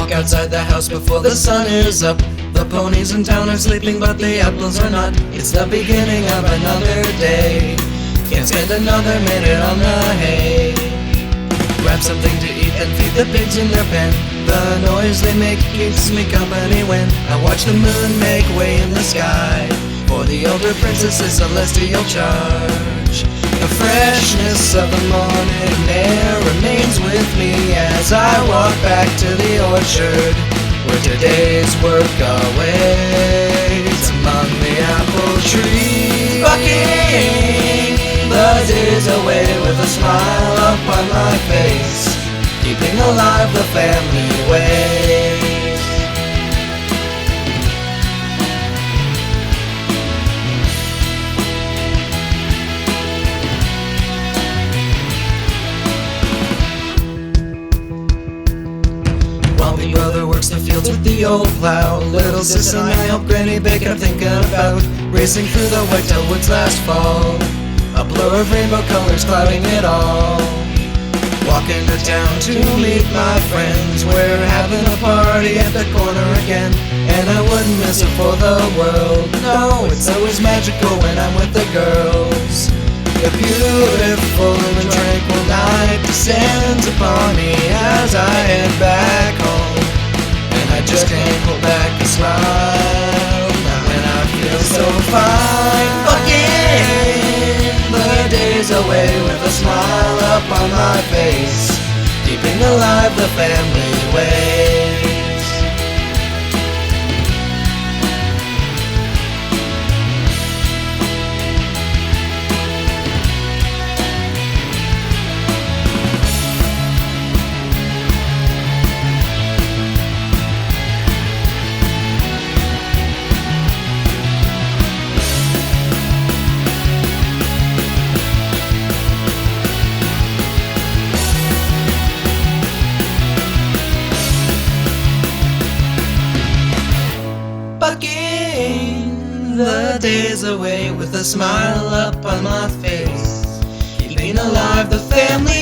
Walk outside the house before the sun is up. The ponies in town are sleeping, but the apples are not. It's the beginning of another day. Can't spend another minute on the hay. Grab something to eat and feed the pigs in their pen. The noise they make keeps me company when I watch the moon make way in the sky. For the older princess's celestial charge. The freshness of the morning air remains with me as I walk back to the orchard where today's work awaits among the apple trees. Bucking the days away with a smile upon my face, keeping alive the family ways. While big brother works the fields with the old plow, little sis and I help Granny bake. I'm thinking about racing through the whitetail woods last fall, a blur of rainbow colors clouding it all. Walking to town to meet my friends, we're having a party at the corner again, and I wouldn't miss it for the world. No, it's always magical when I'm with the girls. A beautiful and tranquil night descends upon me as I head back home, and I just can't hold back a smile now when I feel so fine. Bucking the days away with a smile up on my face, keeping alive the family ways. Bucking the days away with a smile up on my face, keeping alive the family